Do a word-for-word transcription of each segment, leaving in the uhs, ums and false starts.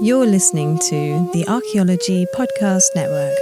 You're listening to the Archaeology Podcast Network.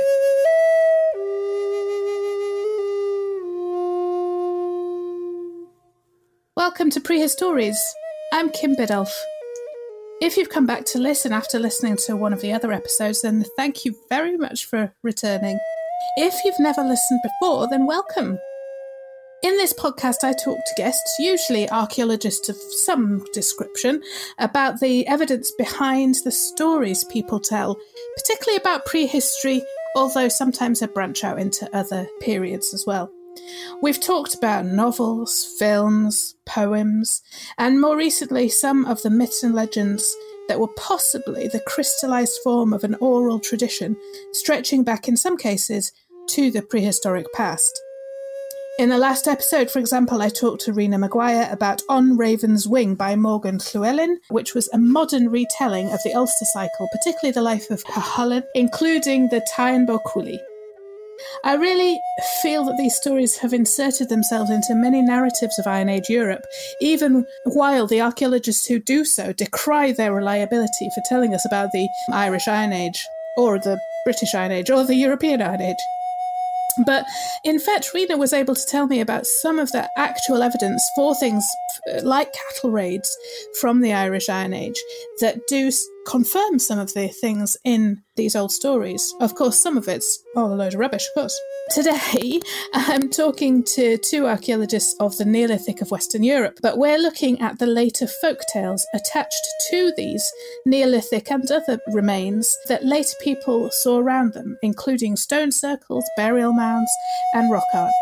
Welcome to Prehistories. I'm Kim Biddulph. If you've come back to listen after listening to one of the other episodes, then thank you very much for returning. If you've never listened before, then welcome. In this podcast, I talk to guests, usually archaeologists of some description, about the evidence behind the stories people tell, particularly about prehistory, although sometimes I branch out into other periods as well. We've talked about novels, films, poems, and more recently some of the myths and legends that were possibly the crystallised form of an oral tradition, stretching back in some cases to the prehistoric past. In the last episode, for example, I talked to Rena Maguire about On Raven's Wing by Morgan Llewellyn, which was a modern retelling of the Ulster cycle, particularly the life of Cuchulainn, including the Táin Bó Cúailnge. I really feel that these stories have inserted themselves into many narratives of Iron Age Europe, even while the archaeologists who do so decry their reliability for telling us about the Irish Iron Age, or the British Iron Age, or the European Iron Age. But in fact, Rena was able to tell me about some of the actual evidence for things like cattle raids from the Irish Iron Age that do confirm some of the things in these old stories. Of course, some of it's all a load of rubbish, of course. Today, I'm talking to two archaeologists of the Neolithic of Western Europe, but we're looking at the later folk tales attached to these Neolithic and other remains that later people saw around them, including stone circles, burial mounds, and rock art.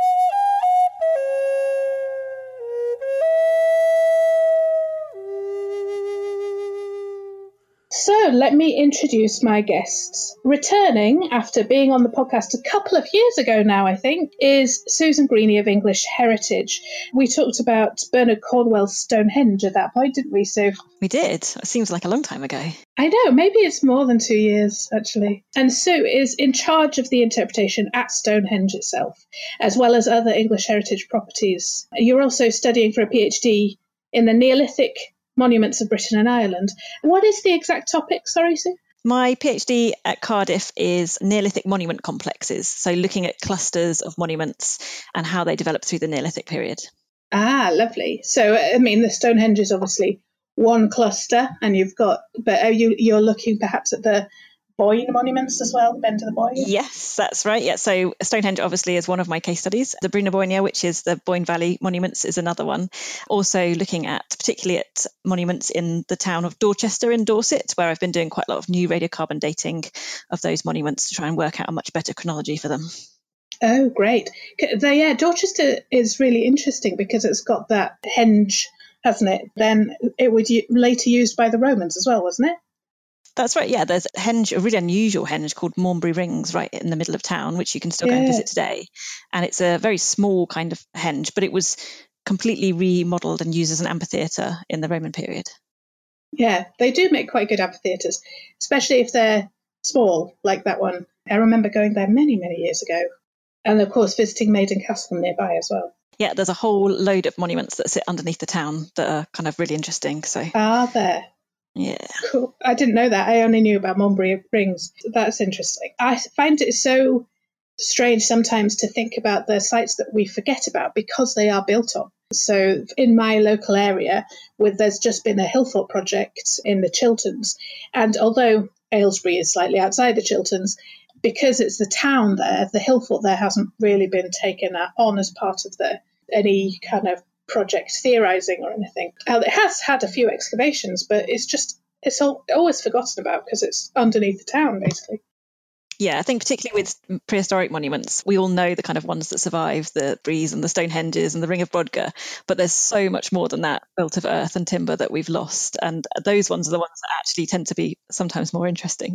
So let me introduce my guests. Returning after being on the podcast a couple of years ago now, I think, is Susan Greaney of English Heritage. We talked about Bernard Cornwell's Stonehenge at that point, didn't we, Sue? We did. It seems like a long time ago. I know, maybe it's more than two years, actually. And Sue is in charge of the interpretation at Stonehenge itself, as well as other English heritage properties. You're also studying for a PhD in the Neolithic monuments of Britain and Ireland. What is the exact topic? Sorry, Sue? My PhD at Cardiff is Neolithic monument complexes, so looking at clusters of monuments and how they developed through the Neolithic period. Ah, lovely. So, I mean, the Stonehenge is obviously one cluster, and you've got, but are you, you're looking perhaps at the Boyne monuments as well, the Bend of the Boyne? Yes, that's right. Yeah, so Stonehenge obviously is one of my case studies. The Brú na Bóinne, which is the Boyne Valley monuments, is another one. Also looking at, particularly at monuments in the town of Dorchester in Dorset, where I've been doing quite a lot of new radiocarbon dating of those monuments to try and work out a much better chronology for them. Oh, great. The, yeah, Dorchester is really interesting because it's got that henge, hasn't it? Then it was later used by the Romans as well, wasn't it? That's right, yeah. There's a henge, a really unusual henge called Maunbury Rings right in the middle of town, which you can still yeah. go and visit today. And it's a very small kind of henge, but it was completely remodelled and used as an amphitheatre in the Roman period. Yeah, they do make quite good amphitheatres, especially if they're small, like that one. I remember going there many, many years ago. And of course, visiting Maiden Castle nearby as well. Yeah, there's a whole load of monuments that sit underneath the town that are kind of really interesting. So, are there? Yeah. Cool. I didn't know that. I only knew about Maunbury Rings. That's interesting. I find it so strange sometimes to think about the sites that we forget about because they are built on. So in my local area, with there's just been a Hillthorpe project in the Chilterns. And although Aylesbury is slightly outside the Chilterns, because it's the town there, the Hillthorpe there hasn't really been taken on as part of the any kind of project theorising or anything. Uh, it has had a few excavations, but it's just, it's all, always forgotten about because it's underneath the town, basically. Yeah, I think particularly with prehistoric monuments, we all know the kind of ones that survive, the Breeze and the Stonehenges and the Ring of Brodgar, but there's so much more than that built of earth and timber that we've lost. And those ones are the ones that actually tend to be sometimes more interesting.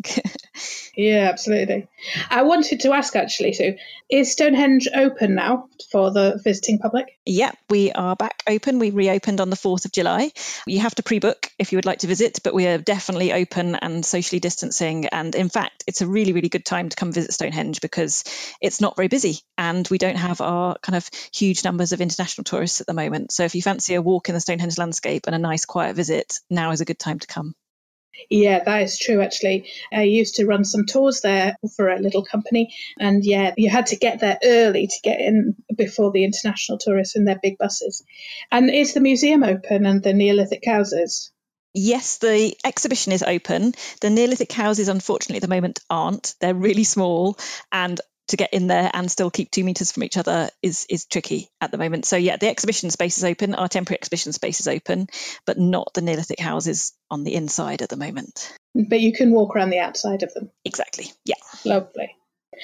Yeah, absolutely. I wanted to ask actually, Sue, is Stonehenge open now for the visiting public? Yeah, we are back open. We reopened on the fourth of July. You have to pre-book if you would like to visit, but we are definitely open and socially distancing. And in fact, it's a really, really good time to come visit Stonehenge because it's not very busy and we don't have our kind of huge numbers of international tourists at the moment. So if you fancy a walk in the Stonehenge landscape and a nice quiet visit, now is a good time to come. Yeah, that is true, actually. I used to run some tours there for a little company. And yeah, you had to get there early to get in before the international tourists in their big buses. And is the museum open and the Neolithic houses? Yes, the exhibition is open. The Neolithic houses, unfortunately, at the moment aren't. They're really small, and to get in there and still keep two metres from each other is is tricky at the moment. So yeah, the exhibition space is open, our temporary exhibition space is open, but not the Neolithic houses on the inside at the moment. But you can walk around the outside of them. Exactly, yeah. Lovely.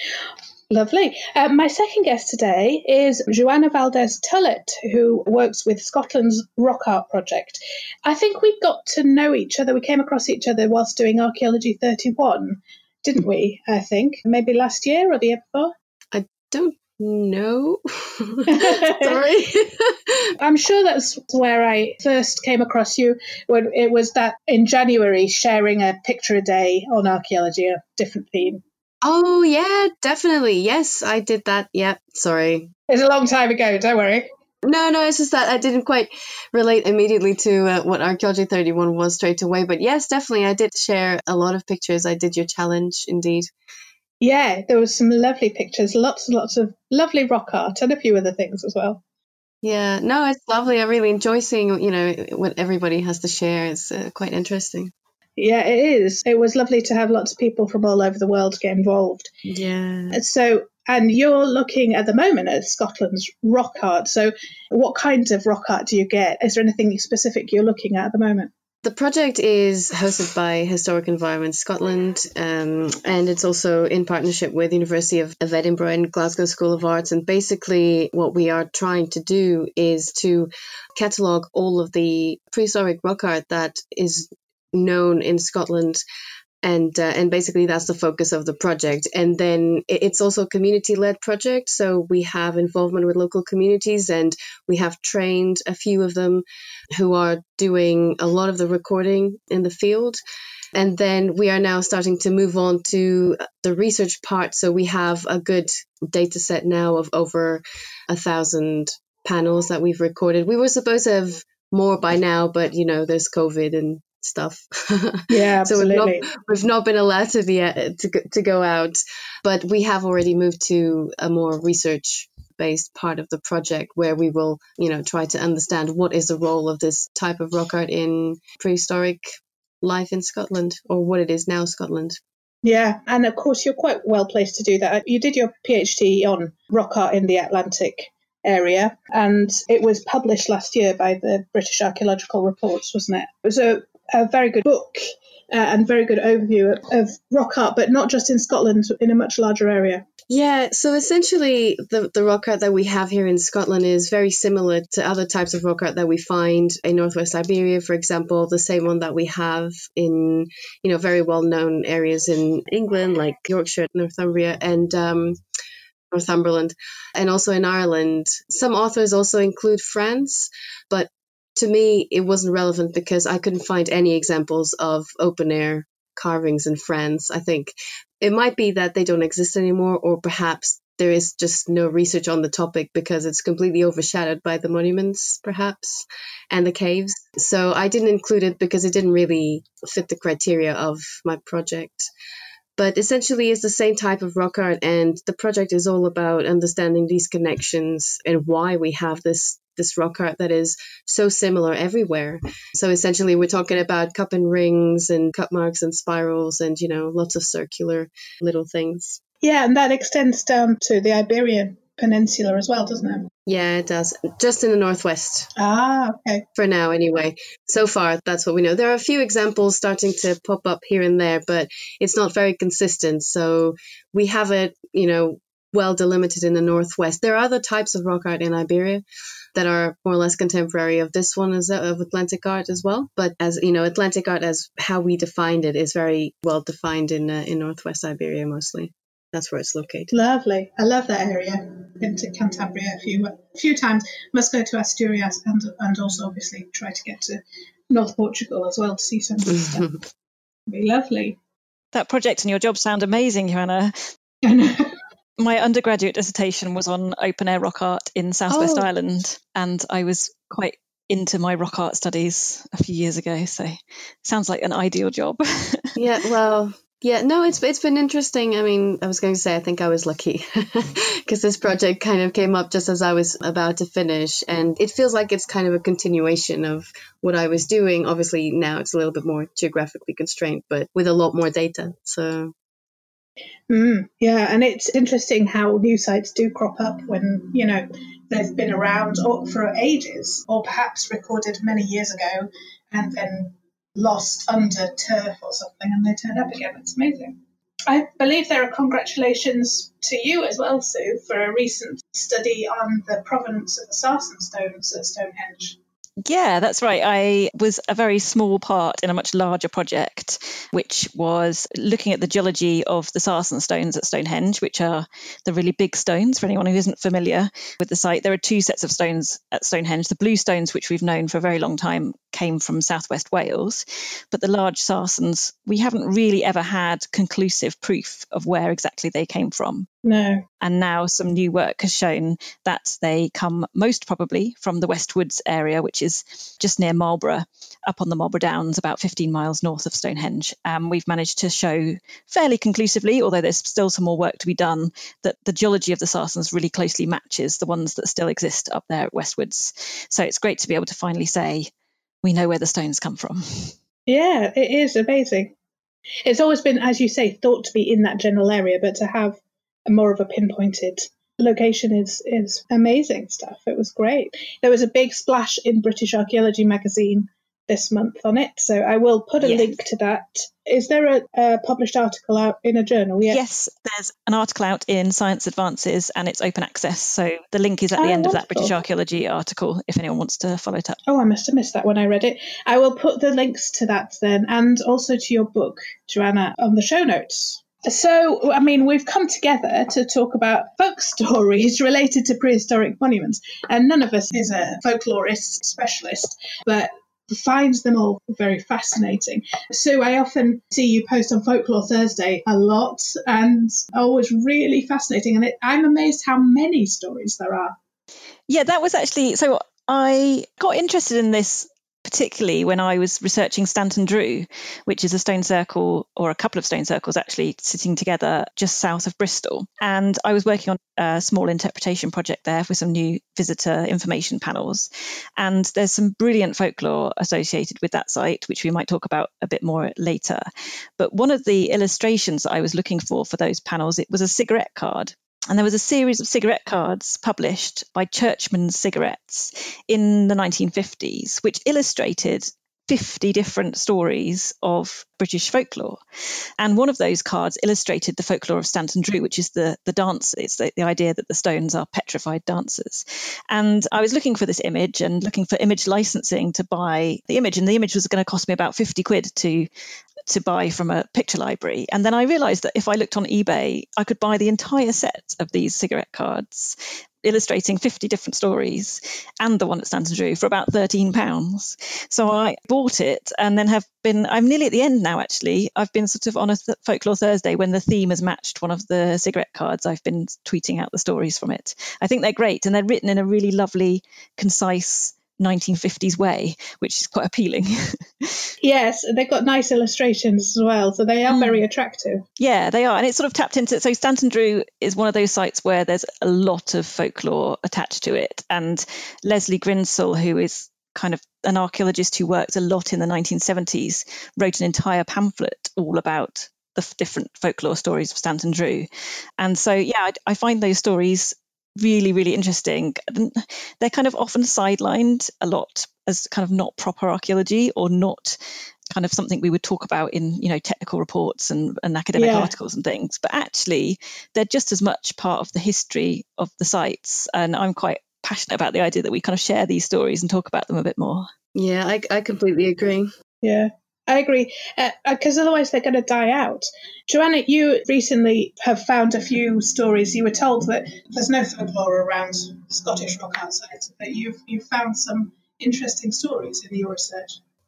Lovely. Uh, my second guest today is Joanna Valdez Tullett, who works with Scotland's Rock Art Project. I think we got to know each other. We came across each other whilst doing Archaeology thirty-one, didn't we? I think maybe last year or the year before. I don't know. Sorry. I'm sure that's where I first came across you, when it was that in January, sharing a picture a day on archaeology, a different theme. Oh, yeah, definitely. Yes, I did that. Yeah, sorry. It's a long time ago, don't worry. No, no, it's just that I didn't quite relate immediately to uh, what Archaeology thirty-one was straight away. But yes, definitely, I did share a lot of pictures. I did your challenge, indeed. Yeah, there was some lovely pictures, lots and lots of lovely rock art and a few other things as well. Yeah, no, it's lovely. I really enjoy seeing, you know, what everybody has to share. It's uh, quite interesting. Yeah, it is. It was lovely to have lots of people from all over the world get involved. Yeah. So, and you're looking at the moment at Scotland's rock art. So what kinds of rock art do you get? Is there anything specific you're looking at at the moment? The project is hosted by Historic Environment Scotland, um, and it's also in partnership with the University of, of Edinburgh and Glasgow School of Arts. And basically what we are trying to do is to catalogue all of the prehistoric rock art that is known in Scotland, and uh, and basically that's the focus of the project. And then it's also a community-led project, so we have involvement with local communities, and we have trained a few of them who are doing a lot of the recording in the field. And then we are now starting to move on to the research part, so we have a good data set now of over a thousand panels that we've recorded. We were supposed to have more by now, but you know, there's COVID and stuff. Yeah, so absolutely. we've not, we've not been allowed to be uh, to, go, to go out, but we have already moved to a more research based part of the project where we will, you know, try to understand what is the role of this type of rock art in prehistoric life in Scotland, or what it is now Scotland. Yeah, and of course you're quite well placed to do that. You did your PhD on rock art in the Atlantic area, and it was published last year by the British Archaeological Reports, wasn't it? It was a a very good book uh, and very good overview of, of rock art, but not just in Scotland, in a much larger area. Yeah, so essentially the, the rock art that we have here in Scotland is very similar to other types of rock art that we find in Northwest Iberia, for example, the same one that we have in, you know, very well-known areas in England, like Yorkshire, Northumbria, and um, Northumberland, and also in Ireland. Some authors also include France, but to me, it wasn't relevant because I couldn't find any examples of open-air carvings in France. I think it might be that they don't exist anymore, or perhaps there is just no research on the topic because it's completely overshadowed by the monuments, perhaps, and the caves. So I didn't include it because it didn't really fit the criteria of my project. But essentially, it's the same type of rock art, and the project is all about understanding these connections and why we have this this rock art that is so similar everywhere. So essentially, we're talking about cup and rings and cut marks and spirals and, you know, lots of circular little things. Yeah, and that extends down to the Iberian Peninsula as well, doesn't it? Yeah, it does. Just in the northwest. Ah, okay. For now, anyway. So far, that's what we know. There are a few examples starting to pop up here and there, but it's not very consistent. So we have it, you know, well delimited in the northwest. There are other types of rock art in Iberia that are more or less contemporary of this one, as of Atlantic art as well. But as you know, Atlantic art, as how we defined it, is very well defined in uh, in northwest Iberia mostly. That's where it's located. Lovely. I love that area. Been to Cantabria a few a few times. Must go to Asturias and and also obviously try to get to North Portugal as well to see some of this stuff. It'd be lovely. That project and your job sound amazing, Joanna. I know. My undergraduate dissertation was on open air rock art in Southwest Oh. Ireland, and I was quite into my rock art studies a few years ago. So sounds like an ideal job. Yeah, well, yeah, no, it's it's been interesting. I mean, I was going to say, I think I was lucky because this project kind of came up just as I was about to finish. And it feels like it's kind of a continuation of what I was doing. Obviously, now it's a little bit more geographically constrained, but with a lot more data. So, mm, yeah, and it's interesting how new sites do crop up when, you know, they've been around or for ages, or perhaps recorded many years ago and then lost under turf or something, and they turn up again. It's amazing. I believe there are congratulations to you as well, Sue, for a recent study on the provenance of the sarsen stones at Stonehenge. Yeah, that's right. I was a very small part in a much larger project, which was looking at the geology of the sarsen stones at Stonehenge, which are the really big stones. For anyone who isn't familiar with the site, there are two sets of stones at Stonehenge. The blue stones, which we've known for a very long time, came from southwest Wales, but the large sarsens, we haven't really ever had conclusive proof of where exactly they came from. No. And now some new work has shown that they come most probably from the West Woods area, which is just near Marlborough, up on the Marlborough Downs, about fifteen miles north of Stonehenge. Um, we've managed to show fairly conclusively, although there's still some more work to be done, that the geology of the sarsens really closely matches the ones that still exist up there at West Woods. So it's great to be able to finally say, we know where the stones come from. Yeah, it is amazing. It's always been, as you say, thought to be in that general area, but to have a more of a pinpointed location is is amazing stuff. It was great. There was a big splash in British Archaeology magazine this month on it, so I will put a Yeah. link to that. Is there a, a published article out in a journal yet? Yes, there's an article out in Science Advances and it's open access. So the link is at the Oh, end of that wonderful. British Archaeology article if anyone wants to follow it up. Oh, I must have missed that when I read it. I will put the links to that then, and also to your book, Joanna, on the show notes. So, I mean, we've come together to talk about folk stories related to prehistoric monuments, and none of us is a folklorist specialist, but finds them all very fascinating. So I often see you post on Folklore Thursday a lot, and always really fascinating. And it, I'm amazed how many stories there are. Yeah, that was actually, so I got interested in this particularly when I was researching Stanton Drew, which is a stone circle, or a couple of stone circles actually, sitting together just south of Bristol. And I was working on a small interpretation project there with some new visitor information panels. And there's some brilliant folklore associated with that site, which we might talk about a bit more later. But one of the illustrations that I was looking for for those panels, it was a cigarette card. And there was a series of cigarette cards published by Churchman Cigarettes in the nineteen fifties, which illustrated fifty different stories of British folklore. And one of those cards illustrated the folklore of Stanton Drew, which is the, the dance. It's the, the idea that the stones are petrified dancers. And I was looking for this image and looking for image licensing to buy the image. And the image was going to cost me about fifty quid to to buy from a picture library. And then I realized that if I looked on eBay, I could buy the entire set of these cigarette cards illustrating fifty different stories and the one at Stanton Drew for about thirteen pounds. So I bought it and then have been, I'm nearly at the end now actually. I've been sort of on a th- Folklore Thursday when the theme has matched one of the cigarette cards. I've been tweeting out the stories from it. I think they're great and they're written in a really lovely, concise nineteen fifties way, which is quite appealing. Yes, they've got nice illustrations as well, so they are mm. very attractive. Yeah, they are. And it's sort of tapped into, so Stanton Drew is one of those sites where there's a lot of folklore attached to it. And Leslie Grinsell, who is kind of an archaeologist who worked a lot in the nineteen seventies, wrote an entire pamphlet all about the f- different folklore stories of Stanton Drew. And so, yeah, I, I find those stories really, really interesting. They're kind of often sidelined a lot as kind of not proper archaeology or not kind of something we would talk about in, you know, technical reports and, and academic yeah. articles and things. But actually, they're just as much part of the history of the sites. And I'm quite passionate about the idea that we kind of share these stories and talk about them a bit more. Yeah, I, I completely agree. Yeah. I agree, because uh, otherwise they're going to die out. Joanna, you recently have found a few stories. You were told that there's no folklore around Scottish rock art sites, but you've you've found some interesting stories in your research.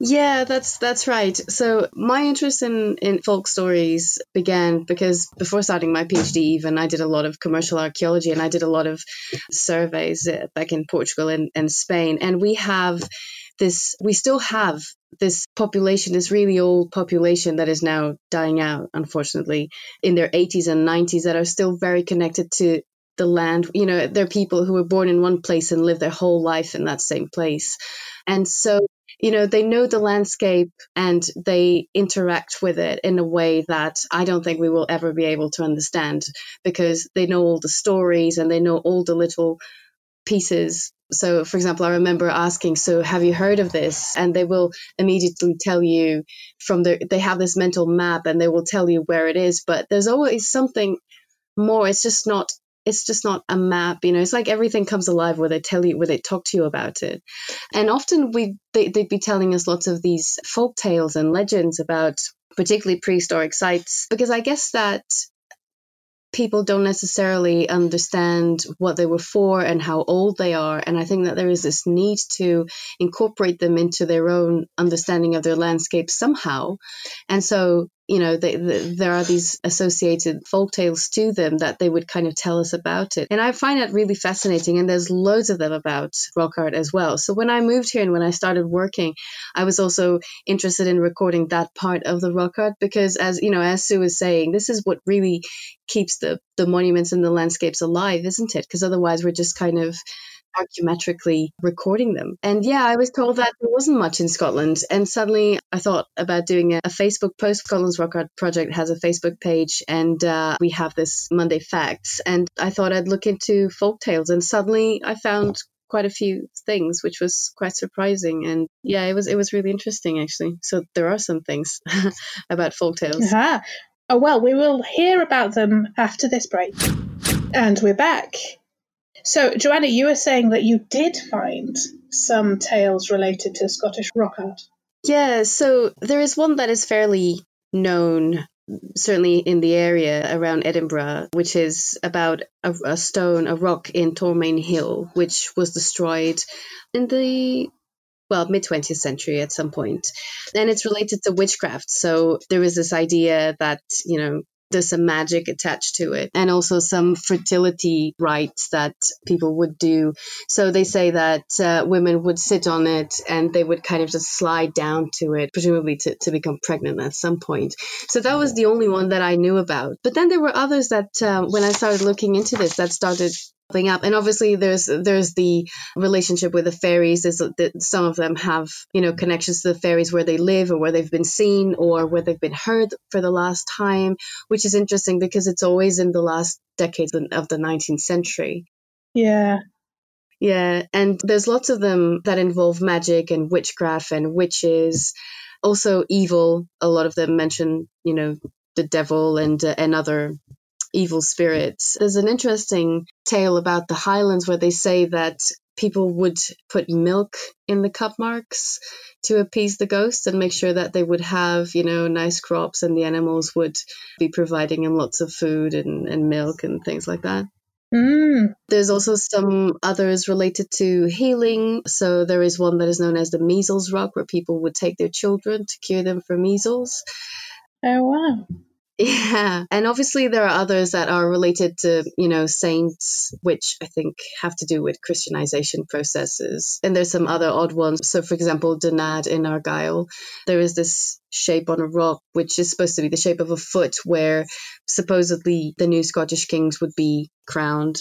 Yeah, that's that's right. So my interest in, in folk stories began because before starting my PhD even, I did a lot of commercial archaeology and I did a lot of surveys uh, back in Portugal and, and Spain. And we have this, we still have this population, this really old population that is now dying out, unfortunately, in their eighties and nineties that are still very connected to the land. You know, they're people who were born in one place and live their whole life in that same place. And so, you know, they know the landscape and they interact with it in a way that I don't think we will ever be able to understand, because they know all the stories and they know all the little pieces. So, for example, I remember asking, so have you heard of this? And they will immediately tell you from the, they have this mental map and they will tell you where it is, but there's always something more. It's just not It's just not a map, you know. It's like everything comes alive where they tell you, where they talk to you about it. And often we they, they'd be telling us lots of these folk tales and legends about particularly prehistoric sites, because I guess that people don't necessarily understand what they were for and how old they are. And I think that there is this need to incorporate them into their own understanding of their landscape somehow. And so, you know, they, the, there are these associated folk tales to them that they would kind of tell us about it. And I find that really fascinating. And there's loads of them about rock art as well. So when I moved here and when I started working, I was also interested in recording that part of the rock art, because as, you know, as Sue was saying, this is what really keeps the, the monuments and the landscapes alive, isn't it? Because otherwise we're just kind of archaeometrically recording them. And yeah, I was told that there wasn't much in Scotland. And suddenly I thought about doing a, a Facebook post. Scotland's Rock Art Project has a Facebook page, and uh, we have this Monday Facts. And I thought I'd look into folk tales. And suddenly I found quite a few things, which was quite surprising. And yeah, it was it was really interesting, actually. So there are some things about folk tales. Uh-huh. Oh, well, we will hear about them after this break. And we're back. So, Joanna, you were saying that you did find some tales related to Scottish rock art. Yeah, so there is one that is fairly known, certainly in the area around Edinburgh, which is about a, a stone, a rock in Tormain Hill, which was destroyed in the, well, mid-twentieth century at some point. And it's related to witchcraft. So there is this idea that, you know, there's some magic attached to it, and also some fertility rites that people would do. So they say that uh, women would sit on it and they would kind of just slide down to it, presumably to, to become pregnant at some point. So that was the only one that I knew about. But then there were others that uh, when I started looking into this, that started up. And obviously there's there's the relationship with the fairies. There's, some of them have, you know, connections to the fairies where they live or where they've been seen or where they've been heard for the last time, which is interesting because it's always in the last decades of the nineteenth century. Yeah. Yeah. And there's lots of them that involve magic and witchcraft and witches, also evil. A lot of them mention, you know, the devil and uh, and other evil spirits. There's an interesting tale about the Highlands where they say that people would put milk in the cup marks to appease the ghosts and make sure that they would have, you know, nice crops, and the animals would be providing them lots of food and, and milk and things like that. Mm. There's also some others related to healing. So there is one that is known as the Measles Rock, where people would take their children to cure them for measles. Oh, wow. Yeah. And obviously there are others that are related to, you know, saints, which I think have to do with Christianization processes. And there's some other odd ones. So, for example, Donad in Argyll, there is this shape on a rock, which is supposed to be the shape of a foot, where supposedly the new Scottish kings would be crowned.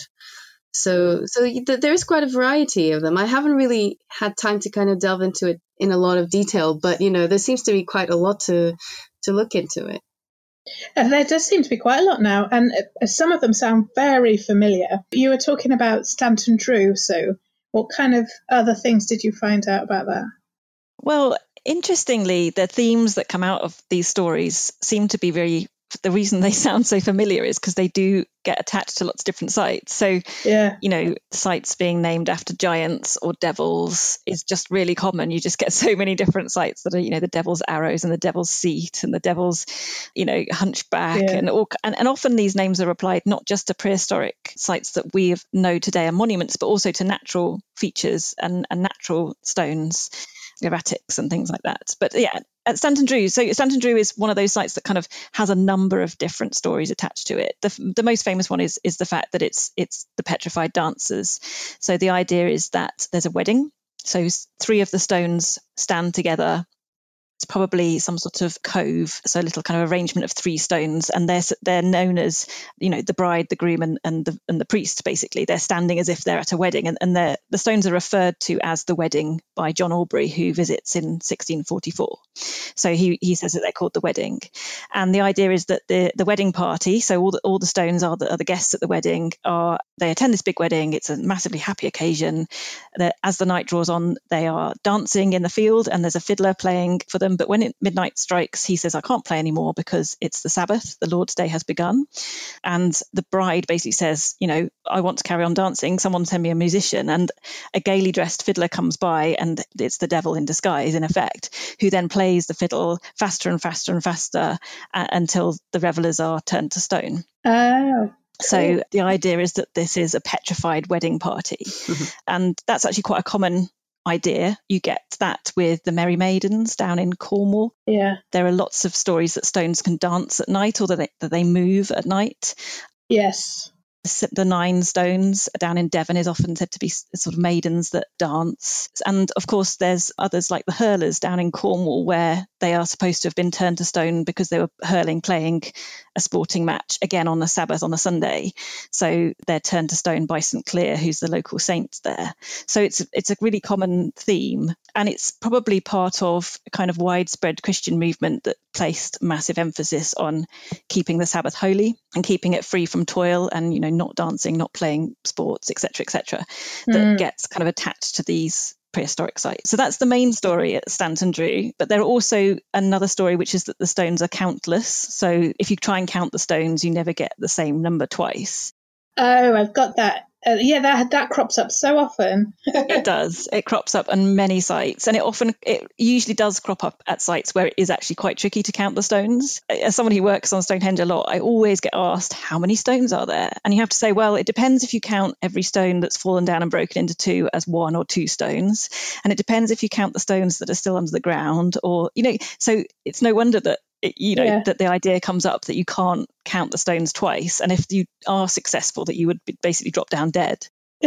So, so th- there's quite a variety of them. I haven't really had time to kind of delve into it in a lot of detail, but, you know, there seems to be quite a lot to, to look into it. And there does seem to be quite a lot now, and some of them sound very familiar. You were talking about Stanton Drew, so what kind of other things did you find out about that? Well, interestingly, the themes that come out of these stories seem to be very, the reason they sound so familiar is because they do get attached to lots of different sites. So, yeah, you know, sites being named after giants or devils is just really common. You just get so many different sites that are, you know, the devil's arrows and the devil's seat and the devil's, you know, hunchback. Yeah. And, all, and and often these names are applied not just to prehistoric sites that we know today are monuments, but also to natural features and, and natural stones. erratics and things like that. But yeah, at Stanton Drew, so Stanton Drew is one of those sites that kind of has a number of different stories attached to it. The, the most famous one is is the fact that it's it's the petrified dancers. So the idea is that there's a wedding. So three of the stones stand together. It's probably some sort of cove, so a little kind of arrangement of three stones, and they're they're known as, you know, the bride, the groom, and, and the and the priest. Basically, they're standing as if they're at a wedding, and and the the stones are referred to as the wedding by John Aubrey, who visits in sixteen forty-four. So he he says that they're called the wedding, and the idea is that the the wedding party, so all the all the stones are the, are the guests at the wedding, are they attend this big wedding. It's a massively happy occasion. That as the night draws on, they are dancing in the field, and there's a fiddler playing for them. But when it, midnight strikes, he says, I can't play anymore because it's the Sabbath, the Lord's Day has begun. And the bride basically says, you know, I want to carry on dancing. Someone send me a musician. And a gaily dressed fiddler comes by, and it's the devil in disguise, in effect, who then plays the fiddle faster and faster and faster uh, until the revelers are turned to stone. Oh. So the idea is that this is a petrified wedding party. And that's actually quite a common idea. You get that with the Merry Maidens down in Cornwall. Yeah. There are lots of stories that stones can dance at night, or that they, that they move at night. Yes. The Nine Stones down in Devon is often said to be sort of maidens that dance. And of course, there's others like the Hurlers down in Cornwall, where they are supposed to have been turned to stone because they were hurling, playing a sporting match, again on the Sabbath on a Sunday. So they're turned to stone by St Cleer, who's the local saint there. So it's it's a really common theme, and it's probably part of a kind of widespread Christian movement that placed massive emphasis on keeping the Sabbath holy and keeping it free from toil, and, you know, not dancing, not playing sports, et cetera, et cetera, that Mm. gets kind of attached to these prehistoric sites. So that's the main story at Stanton Drew. But there are also another story, which is that the stones are countless. So if you try and count the stones, you never get the same number twice. Oh, I've got that. Uh, yeah, that that crops up so often. It does. It crops up on many sites, and it often, it usually does crop up at sites where it is actually quite tricky to count the stones. As someone who works on Stonehenge a lot, I always get asked, how many stones are there? And you have to say, well, it depends if you count every stone that's fallen down and broken into two as one or two stones. And it depends if you count the stones that are still under the ground, or, you know, so it's no wonder that It, you know, Yeah. that the idea comes up that you can't count the stones twice. And if you are successful, that you would be basically drop down dead.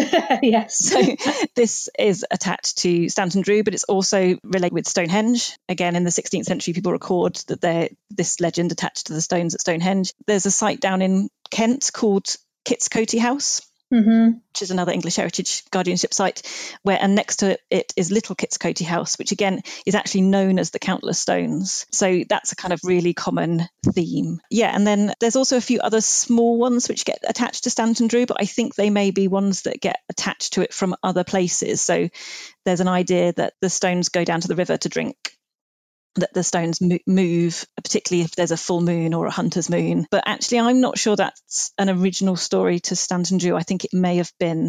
Yes. So this is attached to Stanton Drew, but it's also related with Stonehenge. Again, in the sixteenth century, people record that there this legend attached to the stones at Stonehenge. There's a site down in Kent called Kit's Coty House, Mm-hmm. which is another English heritage guardianship site, where, and next to it is Little Kit's Coty House, which again is actually known as the Countless Stones. So that's a kind of really common theme. Yeah, and then there's also a few other small ones which get attached to Stanton Drew, but I think they may be ones that get attached to it from other places. So there's an idea that the stones go down to the river to drink, that the stones mo- move, particularly if there's a full moon or a hunter's moon. But actually, I'm not sure that's an original story to Stanton Drew. I think it may have been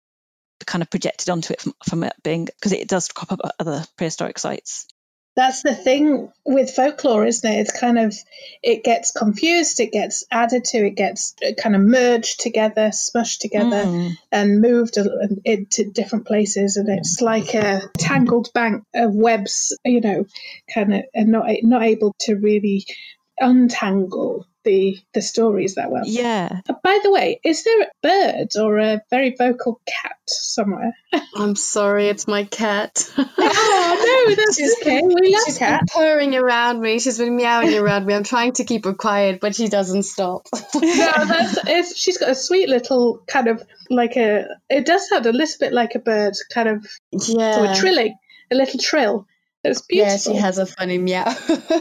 kind of projected onto it from, from it being, because it does crop up at other prehistoric sites. That's the thing with folklore, isn't it? It's kind of, it gets confused, it gets added to, it gets kind of merged together, smushed together, Mm. and moved into different places. And it's like a tangled bank of webs, you know, kind of, and not not able to really untangle the the stories that well. Yeah. Uh, By the way, is there a bird or a very vocal cat somewhere? I'm sorry, it's my cat. Oh no, that's She's okay. been- We love She's been cats. purring around me. She's been meowing around me. I'm trying to keep her quiet, but she doesn't stop. No, that's it's, she's got a sweet little kind of like a. It does sound a little bit like a bird, kind of Yeah. so a trilling, a little trill. It's Yeah, beautiful. she has a funny meow.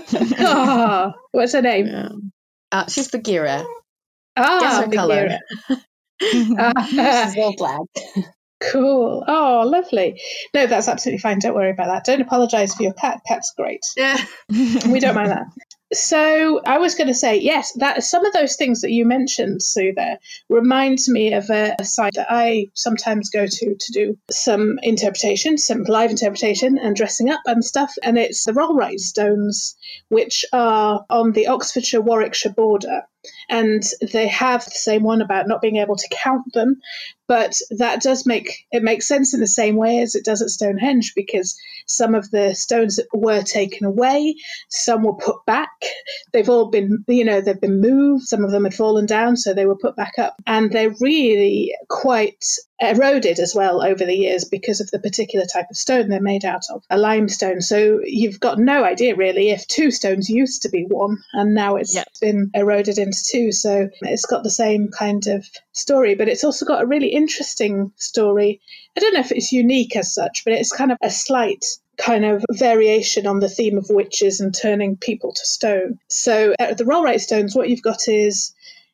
Ah, what's her name? Yeah. Uh, she's Bagheera. Ah, Guess her colour. Bagheera. Ah, She's all black. cool. Oh, lovely. No, that's absolutely fine. Don't worry about that. Don't apologise for your cat. Cat's great. Yeah. We don't mind that. So I was going to say, yes, that some of those things that you mentioned, Sue, there reminds me of a, a site that I sometimes go to to do some interpretation, some live interpretation and dressing up and stuff. And it's the Rollright Stones, which are on the Oxfordshire-Warwickshire border. And they have the same one about not being able to count them. But that does make, it makes sense in the same way as it does at Stonehenge, because some of the stones were taken away, some were put back. They've all been, you know, they've been moved. Some of them had fallen down, so they were put back up. And they're really quite eroded as well over the years because of the particular type of stone they're made out of, a limestone. So you've got no idea really if two stones used to be one and now it's yep. been eroded into two. So it's got the same kind of story, but it's also got a really interesting story. I don't know if it's unique as such, but it's kind of a slight kind of variation on the theme of witches and turning people to stone. So at the Rollright stones, what you've got is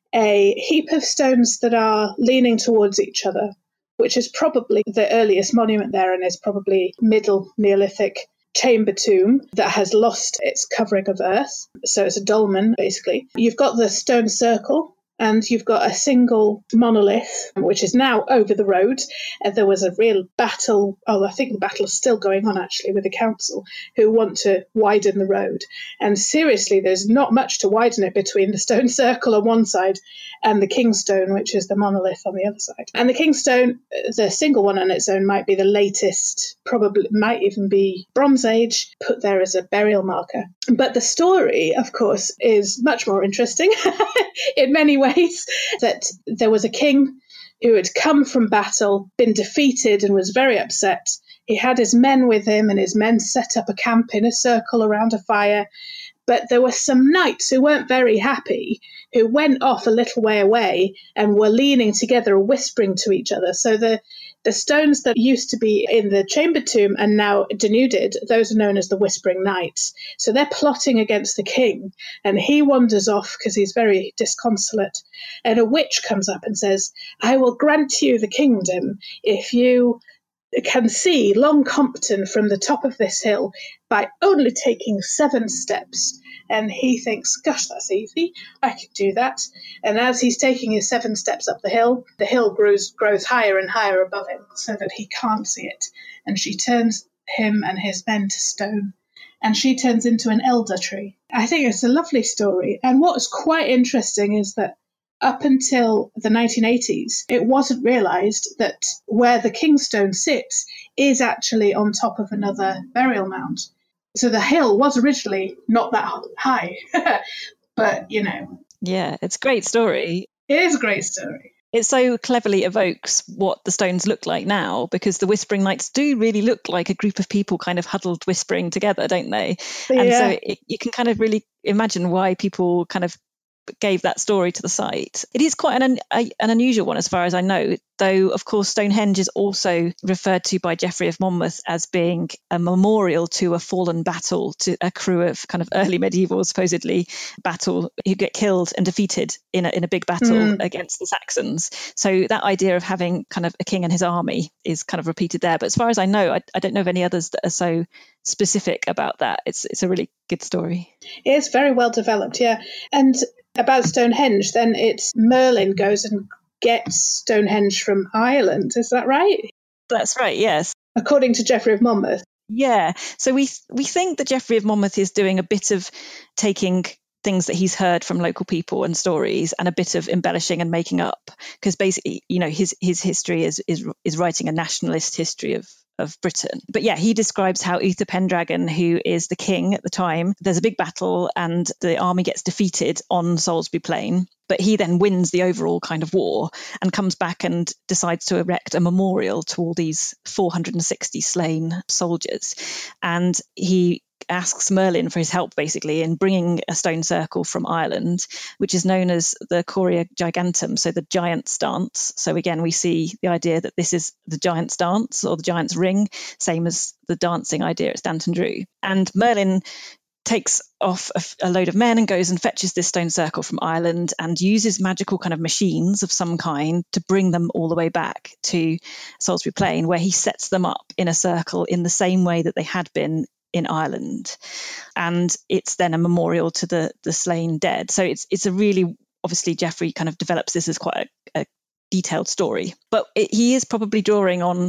a heap of stones that are leaning towards each other, which is probably the earliest monument there and is probably Middle Neolithic chamber tomb that has lost its covering of earth. So it's a dolmen, basically. You've got the stone circle, and you've got a single monolith, which is now over the road. And there was a real battle. Oh, I think the battle is still going on, actually, with the council, who want to widen the road. And seriously, there's not much to widen it between the stone circle on one side and the King's Stone, which is the monolith on the other side. And the King's Stone, the single one on its own, might be the latest, probably might even be Bronze Age, put there as a burial marker. But the story, of course, is much more interesting in many ways. Ways, that there was a king who had come from battle, been defeated, and was very upset. He had his men with him, and his men set up a camp in a circle around a fire. But there were some knights who weren't very happy, who went off a little way away and were leaning together, whispering to each other. So the, the stones that used to be in the chamber tomb and now denuded, those are known as the Whispering Knights. So they're plotting against the king, and he wanders off because he's very disconsolate. And a witch comes up and says, "I will grant you the kingdom if you can see Long Compton from the top of this hill by only taking seven steps." And he thinks, gosh, that's easy. I could do that. And as he's taking his seven steps up the hill, the hill grows, grows higher and higher above him so that he can't see it. And she turns him and his men to stone. And she turns into an elder tree. I think it's a lovely story. And what's quite interesting is that up until the nineteen eighties, it wasn't realised that where the King's Stone sits is actually on top of another burial mound. So the hill was originally not that high, but, you know. Yeah, it's a great story. It is a great story. It so cleverly evokes what the stones look like now, because the Whispering Knights do really look like a group of people kind of huddled whispering together, don't they? Yeah. And so it, you can kind of really imagine why people kind of gave that story to the site. It is quite an, a, an unusual one as far as I know, though of course Stonehenge is also referred to by Geoffrey of Monmouth as being a memorial to a fallen battle, to a crew of kind of early medieval supposedly battle who get killed and defeated in a, in a big battle mm. against the Saxons. So that idea of having kind of a king and his army is kind of repeated there. But as far as I know, I, I don't know of any others that are so specific about that. It's it's a really good story. It is very well developed, yeah. And about Stonehenge, then it's Merlin goes and gets Stonehenge from Ireland. Is that right? That's right, yes. According to Geoffrey of Monmouth. Yeah. So we we think that Geoffrey of Monmouth is doing a bit of taking things that he's heard from local people and stories and a bit of embellishing and making up, because basically, you know, his his history is is is writing a nationalist history of of Britain. But yeah, he describes how Uther Pendragon, who is the king at the time, there's a big battle and the army gets defeated on Salisbury Plain, but he then wins the overall kind of war and comes back and decides to erect a memorial to all these four hundred sixty slain soldiers. And he asks Merlin for his help basically in bringing a stone circle from Ireland, which is known as the Chorea Gigantum, so the giant's dance. So again, we see the idea that this is the giant's dance or the giant's ring, same as the dancing idea at Stanton Drew. And Merlin takes off a, a load of men and goes and fetches this stone circle from Ireland and uses magical kind of machines of some kind to bring them all the way back to Salisbury Plain, where he sets them up in a circle in the same way that they had been in Ireland. And it's then a memorial to the the slain dead. So it's it's a really, obviously Geoffrey kind of develops this as quite a, a detailed story, but it, he is probably drawing on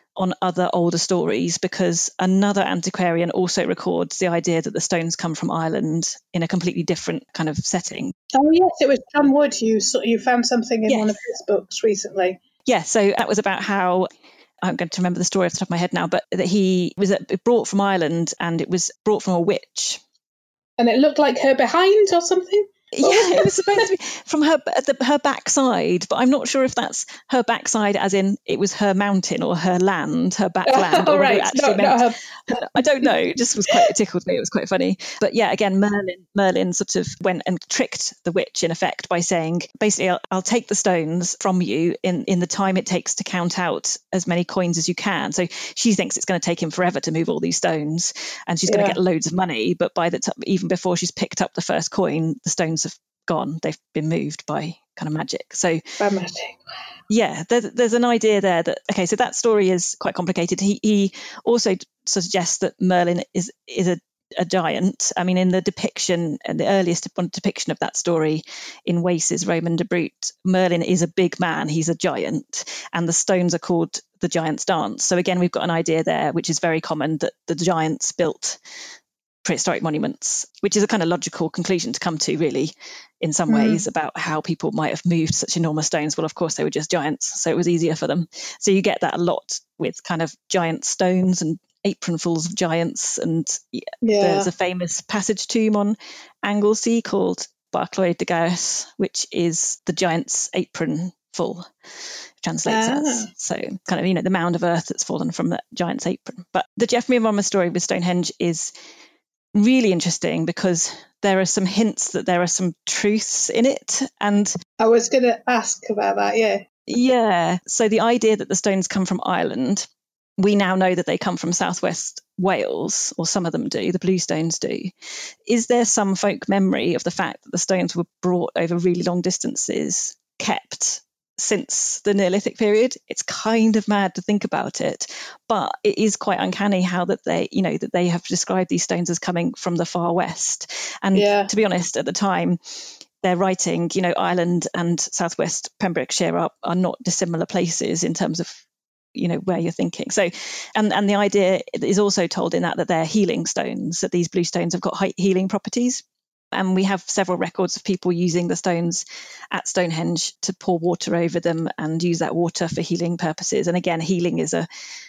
on other older stories, because another antiquarian also records the idea that the stones come from Ireland in a completely different kind of setting. Oh yes, it was John Wood. You you found something in Yes. one of his books recently. Yeah, so that was about how, I'm going to remember the story off the top of my head now, but that he was brought from Ireland and it was brought from a witch. And it looked like her behind or something? Yeah, it was supposed to be from her the, her backside, but I'm not sure if that's her backside as in it was her mountain or her land, her backland. Oh, or right. It actually No, meant, no, her... I don't know. It just was quite, it tickled me. It was quite funny. But yeah, again, Merlin Merlin sort of went and tricked the witch in effect by saying, basically, I'll, I'll take the stones from you in, in the time it takes to count out as many coins as you can. So she thinks it's going to take him forever to move all these stones, and she's going to Yeah. get loads of money. But by the time, even before she's picked up the first coin, the stones have gone. They've been moved by kind of magic. So By magic. yeah, there's, there's an idea there that, okay, so that story is quite complicated. He, he also suggests that Merlin is is a, a giant. I mean, in the depiction, and the earliest one depiction of that story in Wace's Roman de Brute, Merlin is a big man. He's a giant, and the stones are called the Giant's Dance. So again, we've got an idea there, which is very common, that the giants built prehistoric monuments, which is a kind of logical conclusion to come to, really, in some Mm. ways, about how people might have moved such enormous stones. Well, of course, they were just giants, so it was easier for them. So you get that a lot with kind of giant stones and apronfuls of giants. And yeah, Yeah. there's a famous passage tomb on Anglesey called Barcloyd de Gaius, which is the giant's apron full, translates Ah. as. So kind of, you know, the mound of earth that's fallen from the giant's apron. But the Geoffrey Monmouth story with Stonehenge is really interesting because there are some hints that there are some truths in it. And I was going to ask about that, yeah. yeah, so the idea that the stones come from Ireland, we now know that they come from southwest Wales, or some of them do, the blue stones do. Is there some folk memory of the fact that the stones were brought over really long distances, kept since the Neolithic period? It's kind of mad to think about it, but it is quite uncanny how that they, you know, that they have described these stones as coming from the far west. And Yeah. to be honest, at the time they're writing, you know, Ireland and southwest Pembrokeshire are, are not dissimilar places in terms of, you know, where you're thinking. So, and and the idea is also told in that that they're healing stones, that these blue stones have got high healing properties. And we have several records of people using the stones at Stonehenge to pour water over them and use that water for healing purposes. And again, healing is a,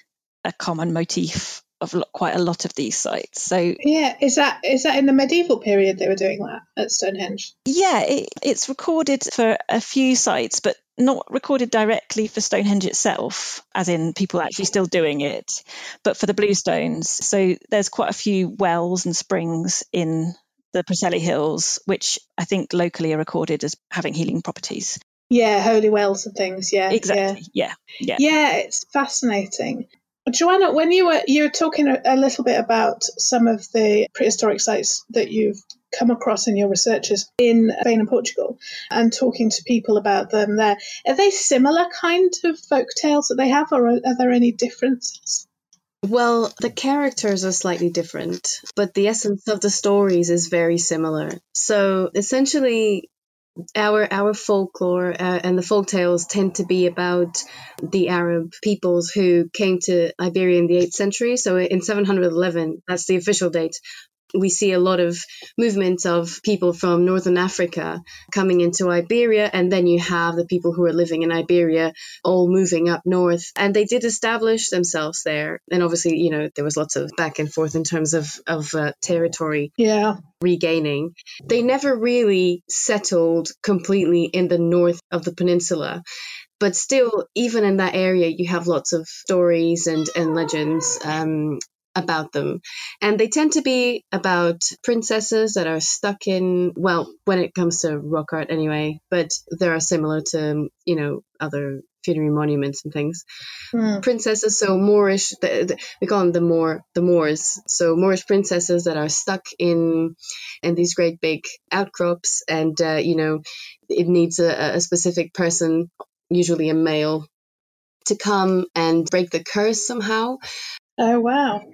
a common motif of lo- quite a lot of these sites. So Yeah, is that is that in the medieval period they were doing that at Stonehenge? yeah, it, it's recorded for a few sites, but not recorded directly for Stonehenge itself, as in people actually still doing it, but for the blue stones. So there's quite a few wells and springs in the Preseli Hills, which I think locally are recorded as having healing properties. Yeah, holy wells and things, yeah. Exactly. Yeah. Yeah. Yeah, yeah, it's fascinating. Joanna, when you were you were talking a, a little bit about some of the prehistoric sites that you've come across in your researches in Spain and Portugal, and talking to people about them there, are they similar kind of folk tales that they have, or are, are there any differences? Well, the characters are slightly different, but the essence of the stories is very similar. So essentially, our our folklore uh, and the folk tales tend to be about the Arab peoples who came to Iberia in the eighth century. So in seven hundred eleven, that's the official date, we see a lot of movement of people from northern Africa coming into Iberia, and then you have the people who are living in Iberia all moving up north, and they did establish themselves there. And obviously, you know, there was lots of back and forth in terms of, of uh, territory Yeah. regaining. They never really settled completely in the north of the peninsula. But still, even in that area, you have lots of stories and, and legends um, about them. And they tend to be about princesses that are stuck in, well, when it comes to rock art anyway, but they are similar to, you know, other funerary monuments and things. Mm. Princesses, so Moorish, the, the, we call them the Moor, the Moors. So Moorish princesses that are stuck in in these great big outcrops, and uh, you know, it needs a, a specific person, usually a male, to come and break the curse somehow. Oh, wow.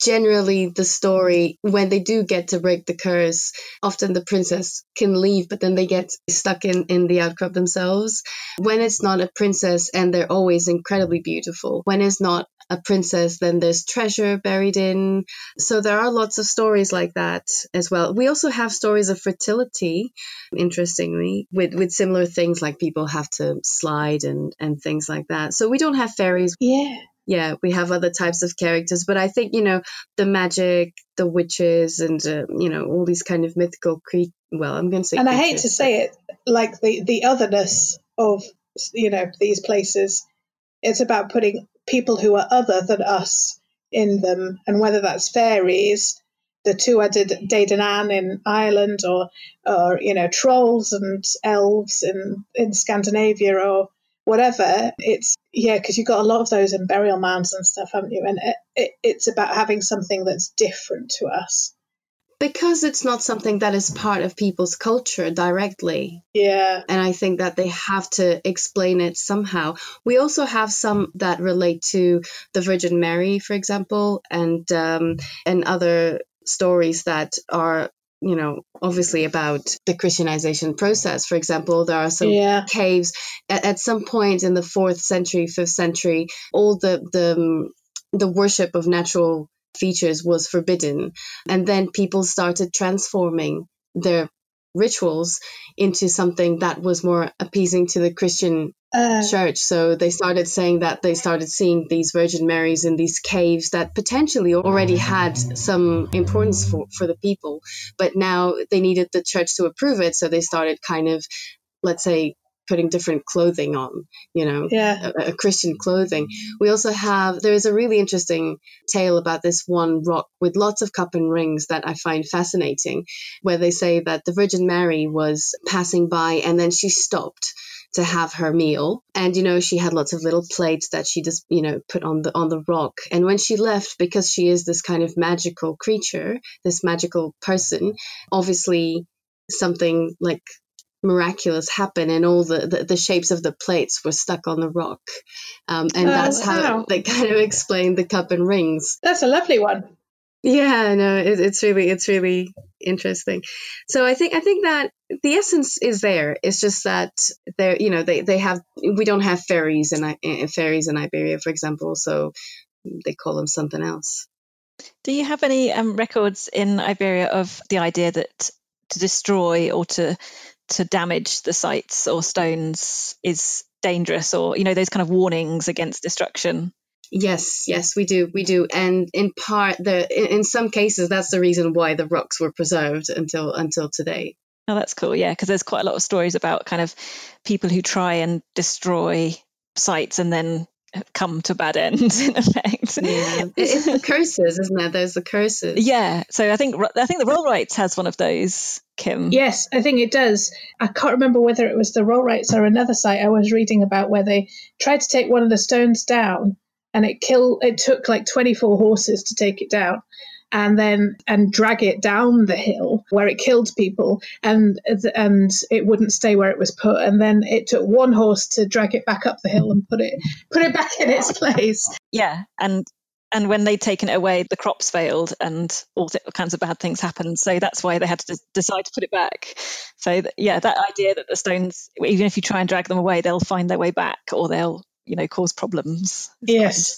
generally the story, when they do get to break the curse, often the princess can leave, but then they get stuck in, in the outcrop themselves. When it's not a princess, and they're always incredibly beautiful. When it's not a princess, then there's treasure buried in. So there are lots of stories like that as well. We also have stories of fertility, interestingly, with, with similar things like people have to slide and, and things like that. So we don't have fairies. Yeah. Yeah, we have other types of characters, but I think, you know, the magic, the witches, and, uh, you know, all these kind of mythical creatures. Well, I'm going to say And I creatures, hate to but... say it, like the, the otherness of, you know, these places. It's about putting people who are other than us in them, and whether that's fairies, the Tuatha De Danann in Ireland, or, or you know, trolls and elves in, in Scandinavia, or whatever. It's, yeah, because you've got a lot of those in burial mounds and stuff, haven't you? And it, it, it's about having something that's different to us. Because it's not something that is part of people's culture directly. Yeah. And I think that they have to explain it somehow. We also have some that relate to the Virgin Mary, for example, and um, and other stories that are, you know, obviously about the Christianization process. For example, there are some yeah. caves at, at some point in the fourth century, fifth century, all the the the worship of natural features was forbidden, and then people started transforming their rituals into something that was more appeasing to the Christian uh, church. So they started saying that they started seeing these Virgin Marys in these caves that potentially already had some importance for, for the people, but now they needed the church to approve it, so they started kind of, let's say, putting different clothing on, you know, yeah. a, a Christian clothing. We also have, there is a really interesting tale about this one rock with lots of cup and rings that I find fascinating, where they say that the Virgin Mary was passing by and then she stopped to have her meal. And, you know, she had lots of little plates that she just, you know, put on the on the rock. And when she left, because she is this kind of magical creature, this magical person, obviously something like miraculous happen, and all the, the, the shapes of the plates were stuck on the rock. Um, and oh, that's wow. how they kind of explain the cup and rings. That's a lovely one. Yeah, no, it, it's really, it's really interesting. So I think, I think that the essence is there. It's just that they're, you know, they, they have, we don't have fairies in, in fairies in Iberia, for example. So they call them something else. Do you have any um, records in Iberia of the idea that to destroy or to to damage the sites or stones is dangerous, or, you know, those kind of warnings against destruction? Yes, yes, we do, we do, and in part, the in, in some cases, that's the reason why the rocks were preserved until until today. Oh, that's cool. Yeah, because there's quite a lot of stories about kind of people who try and destroy sites and then come to bad ends, in effect. Yeah, it's the curses, isn't it? There's the curses. Yeah, so I think I think the Rollrights has one of those, Kim. Yes, I think it does. I can't remember whether it was the Rollrights or another site I was reading about where they tried to take one of the stones down, and it killed. It took like twenty-four horses to take it down, and then and drag it down the hill where it killed people, and and it wouldn't stay where it was put, and then it took one horse to drag it back up the hill and put it put it back in its place. Yeah, and and when they'd taken it away, the crops failed and all kinds of bad things happened. So that's why they had to decide to put it back. So that, yeah, that idea that the stones, even if you try and drag them away, they'll find their way back, or they'll, you know, cause problems. It's yes.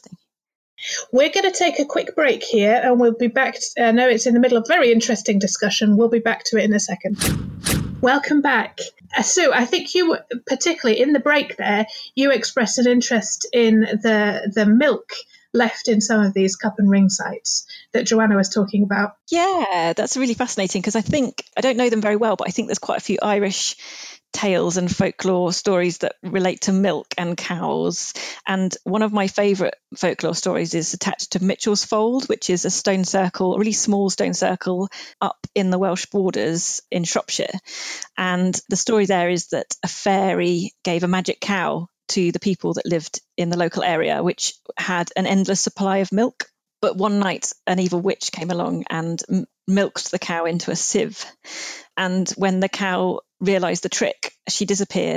We're going to take a quick break here, and we'll be back. I know it's in the middle of a very interesting discussion. We'll be back to it in a second. Welcome back. Uh, Sue, I think you, particularly in the break there, you expressed an interest in the the milk left in some of these cup and ring sites that Joanna was talking about. Yeah, that's really fascinating, because I think, I don't know them very well, but I think there's quite a few Irish tales and folklore stories that relate to milk and cows. And one of my favourite folklore stories is attached to Mitchell's Fold, which is a stone circle, a really small stone circle up in the Welsh borders in Shropshire. And the story there is that a fairy gave a magic cow to the people that lived in the local area, which had an endless supply of milk. But one night, an evil witch came along and m- milked the cow into a sieve. And when the cow realised the trick, she disappeared,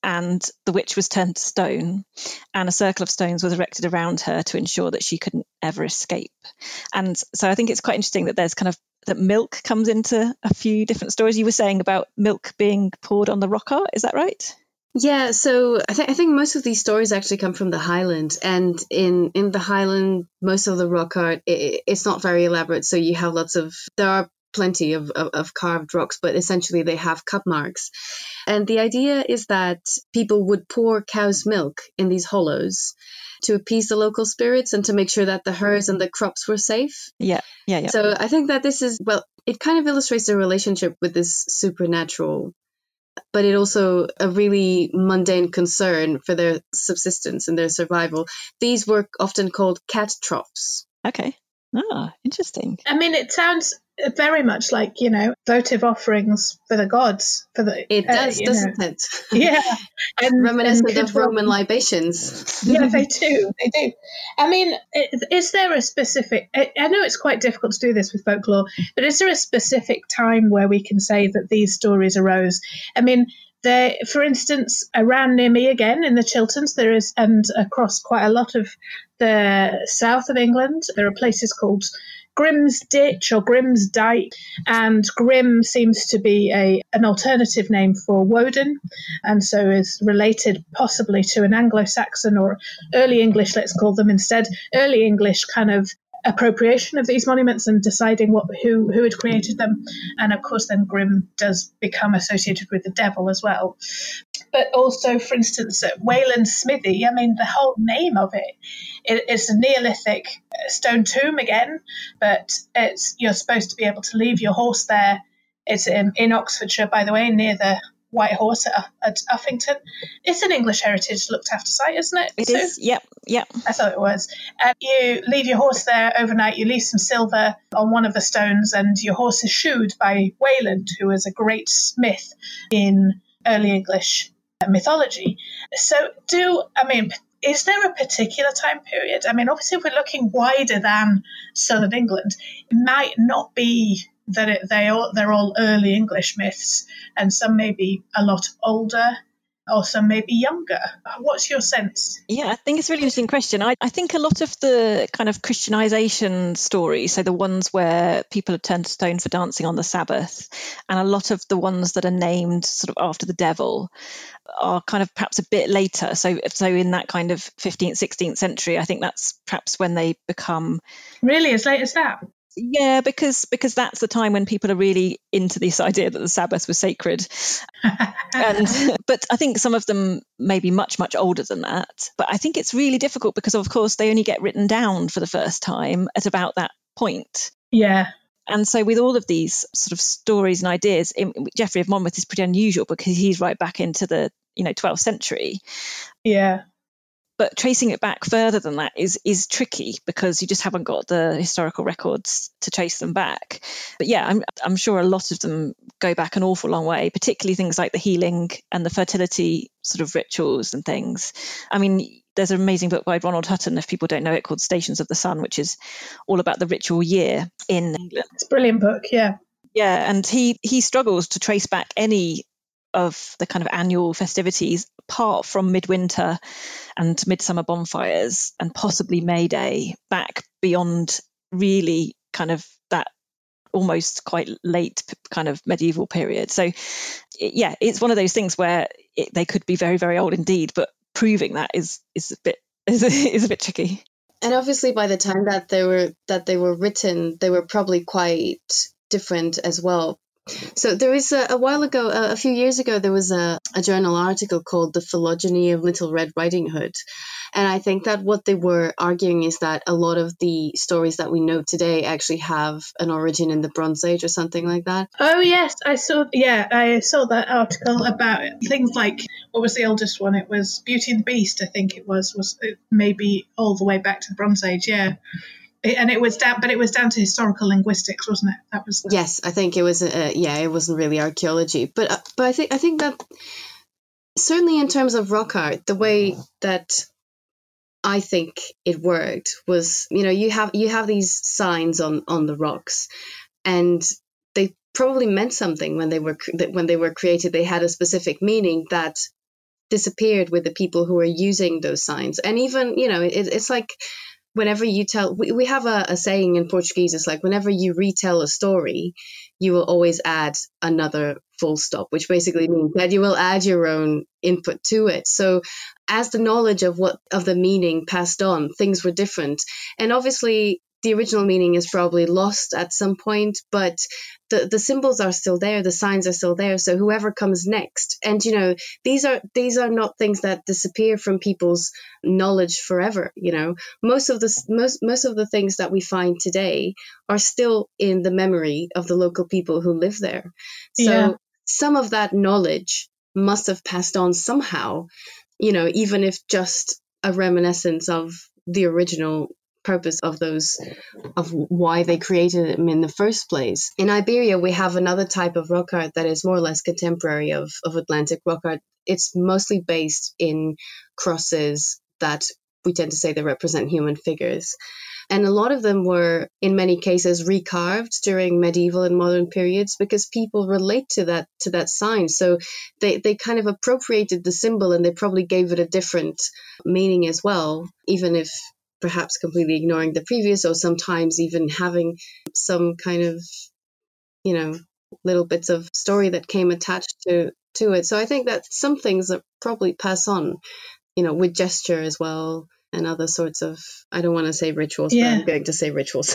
and the witch was turned to stone, and a circle of stones was erected around her to ensure that she couldn't ever escape. And so I think it's quite interesting that there's kind of that milk comes into a few different stories. You were saying about milk being poured on the rock art, is that right? Yeah, so I, th- I think most of these stories actually come from the Highland, and in, in the Highland, most of the rock art, it, it's not very elaborate, so you have lots of, there are plenty of, of, of carved rocks, but essentially they have cut marks. And the idea is that people would pour cow's milk in these hollows to appease the local spirits and to make sure that the herds and the crops were safe. Yeah, yeah, yeah. So I think that this is, well, it kind of illustrates the relationship with this supernatural, but it also a really mundane concern for their subsistence and their survival. These were often called cat troughs. Okay. Ah, interesting. I mean, it sounds very much like, you know, votive offerings for the gods. For the It does, uh, doesn't know. it? Yeah. And, Reminiscent and of Roman libations. Yeah, they do. They do. I mean, is there a specific, I know it's quite difficult to do this with folklore, but is there a specific time where we can say that these stories arose? I mean, there, for instance, around near me again in the Chilterns, there is, and across quite a lot of the south of England, there are places called Grimm's Ditch or Grimm's Dyke, and Grimm seems to be a an alternative name for Woden, and so is related possibly to an Anglo-Saxon or early English, let's call them instead, early English kind of appropriation of these monuments and deciding what who who had created them. And of course then Grimm does become associated with the devil as well. But also, for instance, at Wayland Smithy, I mean, the whole name of it, it it's a Neolithic stone tomb again, but it's you're supposed to be able to leave your horse there. It's in, in Oxfordshire, by the way, near the White Horse at, at Uffington. It's an English heritage looked after site, isn't it? It Sue? is, yep, yep. I thought it was. And you leave your horse there overnight, you leave some silver on one of the stones, and your horse is shoed by Wayland, who was a great smith in early English mythology. So do, I mean, is there a particular time period? I mean, obviously, if we're looking wider than southern England, it might not be that it, they all, they're all early English myths, and some may be a lot older, or some may be younger. What's your sense? Yeah, I think it's a really interesting question. I, I think a lot of the kind of Christianization stories, so the ones where people have turned to stone for dancing on the Sabbath, and a lot of the ones that are named sort of after the devil are kind of perhaps a bit later. So, so in that kind of fifteenth, sixteenth century, I think that's perhaps when they become... Really, as late as that? Yeah, because because that's the time when people are really into this idea that the Sabbath was sacred. and But I think some of them may be much, much older than that. But I think it's really difficult because, of course, they only get written down for the first time at about that point. Yeah. And so with all of these sort of stories and ideas, Geoffrey of Monmouth is pretty unusual because he's right back into the, you know, twelfth century. Yeah. But tracing it back further than that is is tricky because you just haven't got the historical records to trace them back. But yeah, I'm I'm sure a lot of them go back an awful long way, particularly things like the healing and the fertility sort of rituals and things. I mean, there's an amazing book by Ronald Hutton, if people don't know it, called Stations of the Sun, which is all about the ritual year in England. It's a brilliant book, yeah. Yeah, and he he struggles to trace back any of the kind of annual festivities apart from midwinter and midsummer bonfires and possibly May Day back beyond really kind of that almost quite late kind of medieval period. So yeah, it's one of those things where it, they could be very, very old indeed, but proving that is is a bit is a, is a bit tricky. And obviously by the time that they were that they were written, they were probably quite different as well. So there is a, a while ago, a, a few years ago, there was a, a journal article called The Phylogeny of Little Red Riding Hood. And I think that what they were arguing is that a lot of the stories that we know today actually have an origin in the Bronze Age or something like that. Oh, yes, I saw, yeah, I saw that article about things like, what was the oldest one? It was Beauty and the Beast, I think it was, was maybe all the way back to the Bronze Age, yeah. And it was down, but it was down to historical linguistics, wasn't it? That was. Yes, I think it was. Uh, yeah, it wasn't really archaeology, but uh, but I think I think that certainly in terms of rock art, the way that I think it worked was, you know, you have you have these signs on on the rocks, and they probably meant something when they were when they were created. They had a specific meaning that disappeared with the people who are using those signs. And even, you know, it, it's like whenever you tell, we, we have a, a saying in Portuguese, it's like whenever you retell a story, you will always add another full stop, which basically means that you will add your own input to it. So as the knowledge of what of the meaning passed on, things were different. And obviously the original meaning is probably lost at some point, but the, the symbols are still there, the signs are still there. So whoever comes next, and you know, these are these are not things that disappear from people's knowledge forever. You know, most of the most most of the things that we find today are still in the memory of the local people who live there. So yeah. Some of that knowledge must have passed on somehow, you know, even if just a reminiscence of the original purpose of those, of why they created them in the first place. In Iberia, we have another type of rock art that is more or less contemporary of, of Atlantic rock art. It's mostly based in crosses that we tend to say they represent human figures. And a lot of them were, in many cases, recarved during medieval and modern periods because people relate to that to that sign. So they, they kind of appropriated the symbol and they probably gave it a different meaning as well, even if perhaps completely ignoring the previous, or sometimes even having some kind of, you know, little bits of story that came attached to, to it. So I think that some things that probably pass on, you know, with gesture as well, and other sorts of, I don't want to say rituals, yeah. but I'm going to say rituals.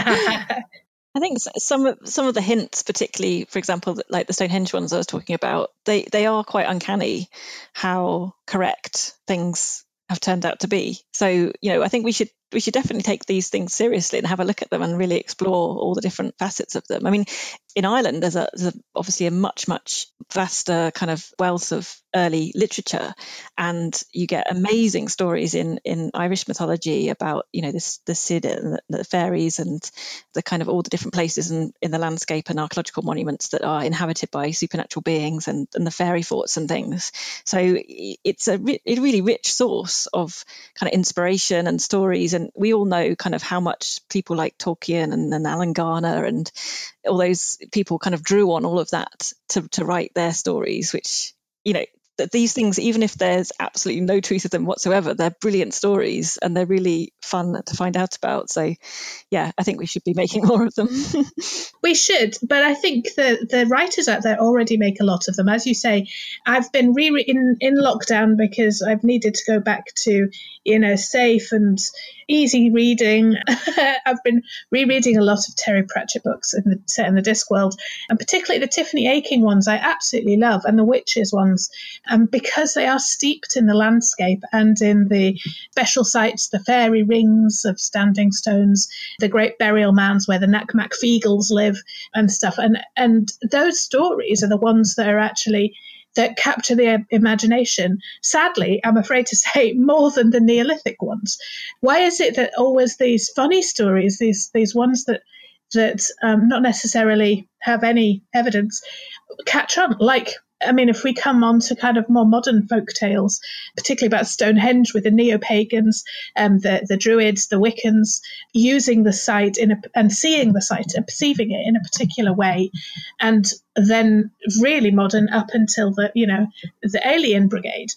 I think some of some of the hints, particularly, for example, like the Stonehenge ones I was talking about, they, they are quite uncanny how correct things have turned out to be. So, you know, I think we should we should definitely take these things seriously and have a look at them and really explore all the different facets of them. I mean, in Ireland, there's, a, there's a, obviously a much, much vaster kind of wealth of early literature, and you get amazing stories in, in Irish mythology about, you know, this the Cid and the, the fairies and the kind of all the different places in, in the landscape and archaeological monuments that are inhabited by supernatural beings and, and the fairy forts and things. So it's a, re- a really rich source of kind of inspiration and stories. And we all know kind of how much people like Tolkien and, and Alan Garner and all those people kind of drew on all of that to, to write their stories, which, you know, that these things, even if there's absolutely no truth of them whatsoever, they're brilliant stories and they're really fun to find out about. So, yeah, I think we should be making more of them. We should, but I think the, the writers out there already make a lot of them. As you say, I've been re in, in lockdown because I've needed to go back to, you know, safe and easy reading. I've been rereading a lot of Terry Pratchett books in the, set in the Discworld, and particularly the Tiffany Aching ones I absolutely love, and the Witches ones. Um, because they are steeped in the landscape and in the special sites, the fairy rings of standing stones, the great burial mounds where the Nakmak Feagles live and stuff. And and those stories are the ones that are actually, that capture the imagination. Sadly, I'm afraid to say, more than the Neolithic ones. Why is it that always these funny stories, these these ones that that um, not necessarily have any evidence, catch on? Like, I mean, if we come on to kind of more modern folk tales, particularly about Stonehenge with the neo-pagans, um, the, the Druids, the Wiccans, using the site in a, and seeing the site and perceiving it in a particular way, and then really modern up until the, you know, the Alien Brigade.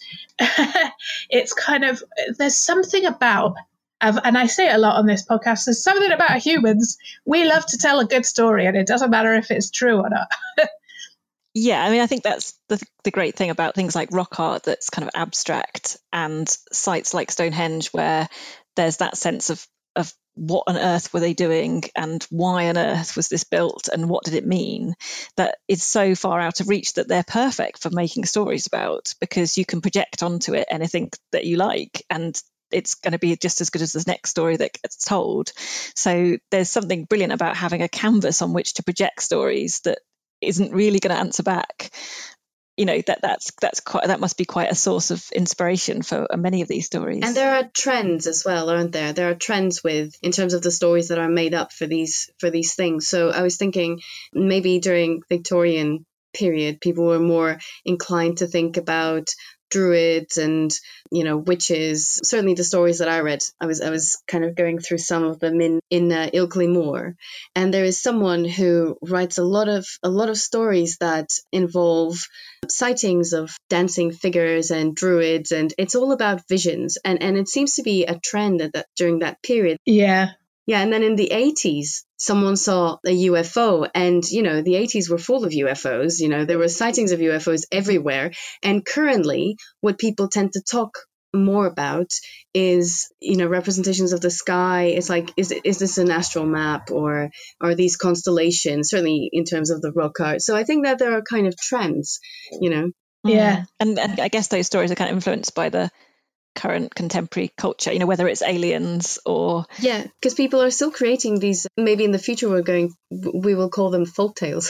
It's kind of, there's something about, and I say it a lot on this podcast, there's something about humans. We love to tell a good story, and it doesn't matter if it's true or not. Yeah, I mean, I think that's the, the great thing about things like rock art that's kind of abstract, and sites like Stonehenge where there's that sense of, of what on earth were they doing and why on earth was this built and what did it mean, that it's so far out of reach that they're perfect for making stories about, because you can project onto it anything that you like and it's going to be just as good as the next story that gets told. So there's something brilliant about having a canvas on which to project stories that isn't really going to answer back. You know, that that's that's quite that must be quite a source of inspiration for many of these stories. And there are trends as well, aren't there? There are trends with in terms of the stories that are made up for these for these things. So I was thinking maybe during Victorian period. People were more inclined to think about druids and, you know, witches. Certainly the stories that I read, I was I was kind of going through some of them in in uh, Ilkley Moor, and there is someone who writes a lot of a lot of stories that involve sightings of dancing figures and druids, and it's all about visions, and and it seems to be a trend at that during that period. Yeah. Yeah, and then in the eighties, someone saw a U F O, and, you know, the eighties were full of U F Os. You know, there were sightings of U F Os everywhere. And currently, what people tend to talk more about is, you know, representations of the sky. It's like, is is this an astral map, or are these constellations, certainly in terms of the rock art? So I think that there are kind of trends, you know. Yeah. And, and I guess those stories are kind of influenced by the current contemporary culture, you know, whether it's aliens or... Yeah, because people are still creating these, maybe in the future we're going, we will call them folk tales,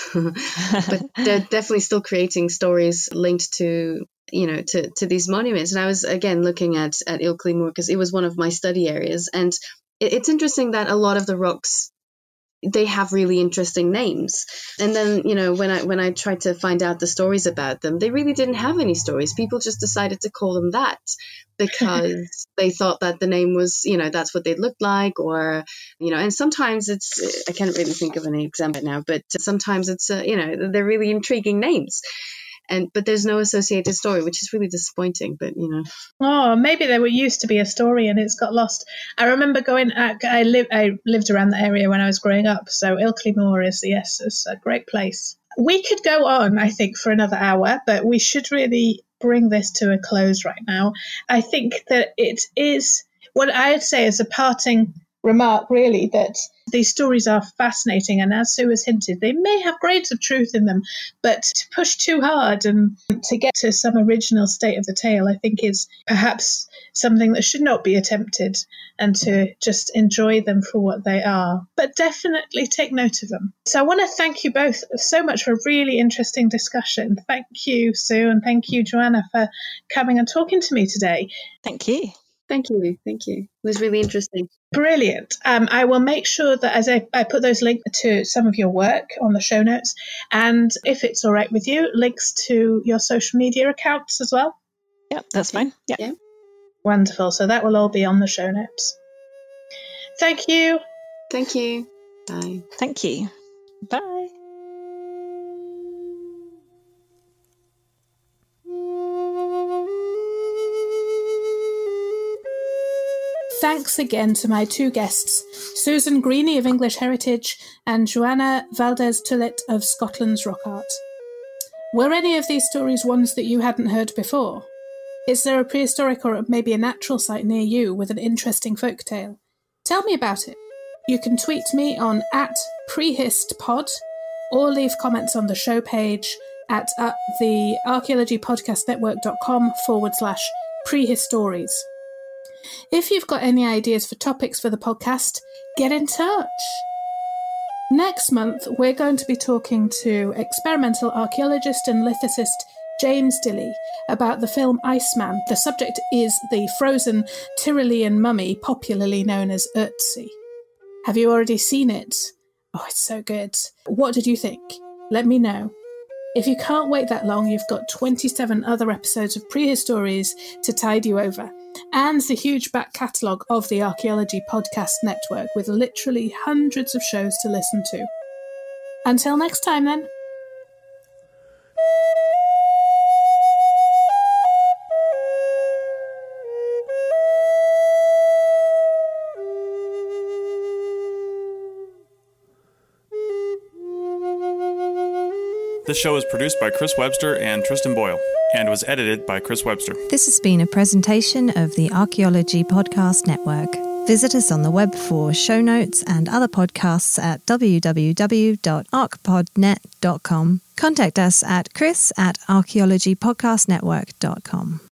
but they're definitely still creating stories linked to, you know, to, to these monuments. And I was, again, looking at, at Ilkley Moor because it was one of my study areas. And it, it's interesting that a lot of the rocks, they have really interesting names. And then, you know, when I when I tried to find out the stories about them, they really didn't have any stories. People just decided to call them that because they thought that the name was, you know, that's what they looked like, or, you know, and sometimes it's, I can't really think of any example now, but sometimes it's, uh, you know, they're really intriguing names. And, but there's no associated story, which is really disappointing, but, you know. Oh, maybe there were used to be a story and it's got lost. I remember going, uh, I, live, I lived around the area when I was growing up, so Ilkley Moor is, yes, it's a great place. We could go on, I think, for another hour, but we should really bring this to a close right now. I think that it is, what I'd say is a parting remark, really, that these stories are fascinating, and as Sue has hinted, they may have grades of truth in them, but to push too hard and to get to some original state of the tale, I think is perhaps something that should not be attempted, and to just enjoy them for what they are, but definitely take note of them. So I want to thank you both so much for a really interesting discussion. Thank you, Sue, and thank you, Joanna, for coming and talking to me today. Thank you. Thank you. Thank you. It was really interesting. Brilliant. Um, I will make sure that as I, I put those links to some of your work on the show notes, and if it's all right with you, links to your social media accounts as well. Yeah, that's fine. Yeah. yeah. Wonderful. So that will all be on the show notes. Thank you. Thank you. Bye. Thank you. Bye. Thanks again to my two guests, Susan Greeny of English Heritage and Joanna Valdez-Tullet of Scotland's Rock Art. Were any of these stories ones that you hadn't heard before? Is there a prehistoric or maybe a natural site near you with an interesting folk tale? Tell me about it. You can tweet me on at prehistpod or leave comments on the show page at uh, the archaeologypodcastnetwork.com forward slash prehistories. If you've got any ideas for topics for the podcast, get in touch. Next month, we're going to be talking to experimental archaeologist and lithicist James Dilley about the film Iceman. The subject is the frozen Tyrolean mummy, popularly known as Ötzi. Have you already seen it? Oh, it's so good. What did you think? Let me know. If you can't wait that long, you've got twenty-seven other episodes of Prehistories to tide you over, and the huge back catalogue of the Archaeology Podcast Network with literally hundreds of shows to listen to. Until next time, then. This show is produced by Chris Webster and Tristan Boyle, and was edited by Chris Webster. This has been a presentation of the Archaeology Podcast Network. Visit us on the web for show notes and other podcasts at w w w dot archpodnet dot com. Contact us at chris at archaeologypodcastnetwork dot com.